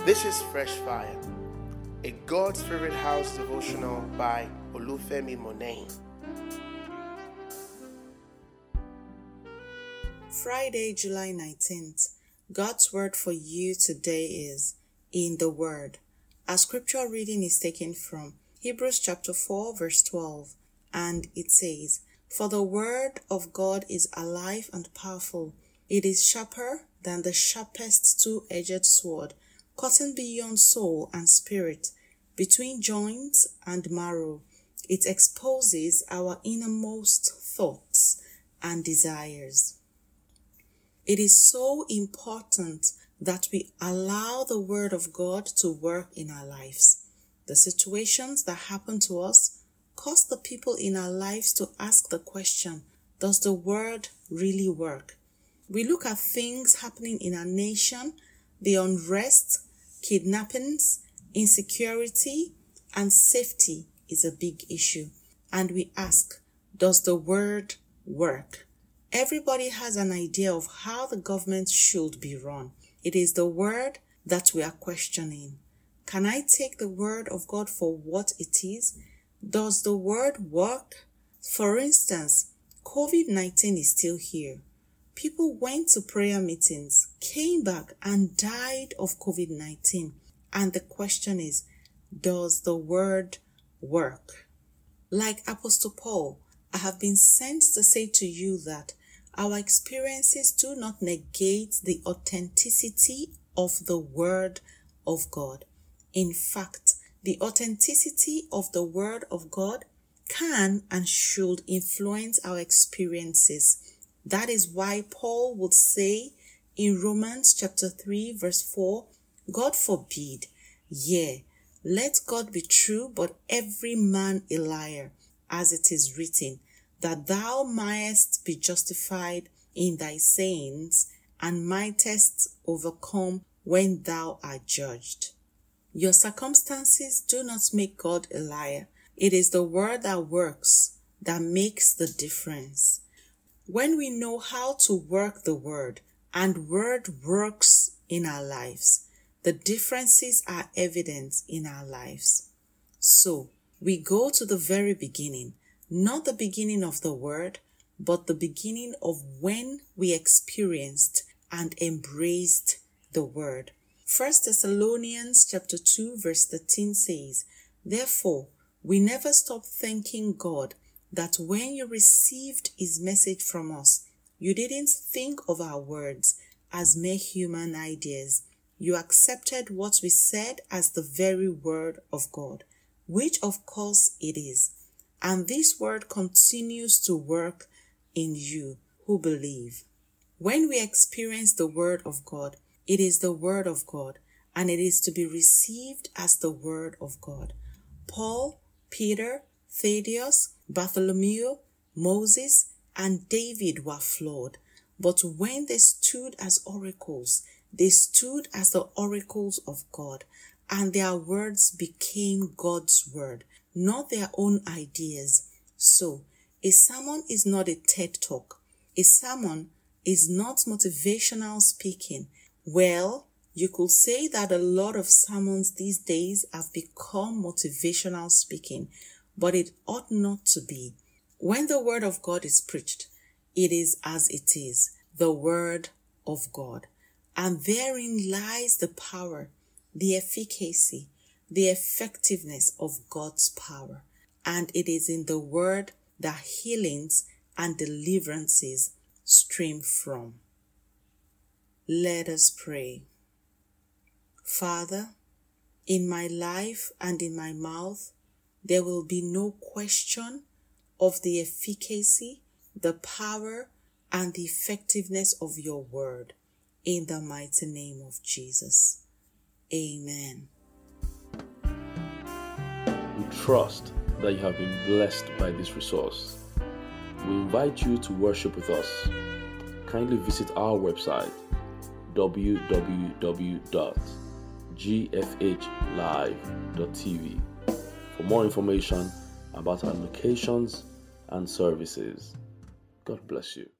This is Fresh Fire, a God's Favorite House devotional by Olufemi Monet. Friday, July 19th. God's word for you today is in the Word. Our scripture reading is taken from Hebrews chapter 4 verse 12, and it says, "For the word of God is alive and powerful. It is sharper than the sharpest two-edged sword, cutting beyond soul and spirit, between joints and marrow. It exposes our innermost thoughts and desires." It is so important that we allow the Word of God to work in our lives. The situations that happen to us cause the people in our lives to ask the question, does the Word really work? We look at things happening in our nation, the unrest, kidnappings, insecurity, and safety is a big issue. And we ask, does the Word work? Everybody has an idea of how the government should be run. It is the Word that we are questioning. Can I take the Word of God for what it is? Does the Word work? For instance, COVID-19 is still here. People went to prayer meetings, came back, and died of COVID-19. And the question is, does the Word work? Like Apostle Paul, I have been sent to say to you that our experiences do not negate the authenticity of the Word of God. In fact, the authenticity of the Word of God can and should influence our experiences. That is why Paul would say in Romans chapter 3 verse 4, "God forbid, yea, let God be true, but every man a liar, as it is written, that thou mightest be justified in thy sayings, and mightest overcome when thou art judged." Your circumstances do not make God a liar. It is the Word that works that makes the difference. When we know how to work the Word, and Word works in our lives, the differences are evident in our lives. So, we go to the very beginning, not the beginning of the Word, but the beginning of when we experienced and embraced the Word. 1 Thessalonians chapter 2 verse 13 says, "Therefore, we never stop thanking God that when you received His message from us, you didn't think of our words as mere human ideas. You accepted what we said as the very word of God, which of course it is. And this word continues to work in you who believe." When we experience the Word of God, it is the Word of God, and it is to be received as the Word of God. Paul, Peter, Thaddeus, Bartholomew, Moses, and David were flawed, but when they stood as oracles, they stood as the oracles of God, and their words became God's word, not their own ideas. So, a sermon is not a TED Talk. A sermon is not motivational speaking. Well, you could say that a lot of sermons these days have become motivational speaking, but it ought not to be. When the Word of God is preached, it is as it is, the Word of God. And therein lies the power, the efficacy, the effectiveness of God's power. And it is in the Word that healings and deliverances stream from. Let us pray. Father, in my life and in my mouth, there will be no question of the efficacy, the power, and the effectiveness of your word. In the mighty name of Jesus. Amen. We trust that you have been blessed by this resource. We invite you to worship with us. Kindly visit our website www.gfhlive.tv for more information about our locations and services. God bless you.